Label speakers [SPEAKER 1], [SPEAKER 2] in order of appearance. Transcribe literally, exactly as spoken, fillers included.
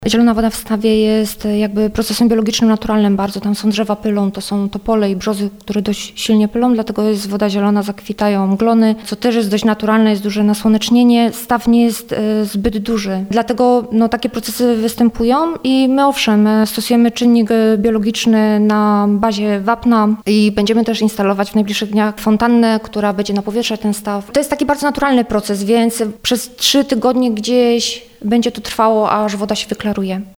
[SPEAKER 1] Zielona woda w stawie jest jakby procesem biologicznym, naturalnym bardzo. Tam są drzewa pylą, to są topole i brzozy, które dość silnie pylą, dlatego jest woda zielona, zakwitają glony, co też jest dość naturalne, jest duże nasłonecznienie. Staw nie jest y, zbyt duży, dlatego no, takie procesy występują i my owszem, stosujemy czynnik biologiczny na bazie wapna i będziemy też instalować w najbliższych dniach fontannę, która będzie napowietrzać ten staw. To jest taki bardzo naturalny proces, więc przez trzy tygodnie gdzieś będzie to trwało, aż woda się wyklaruje.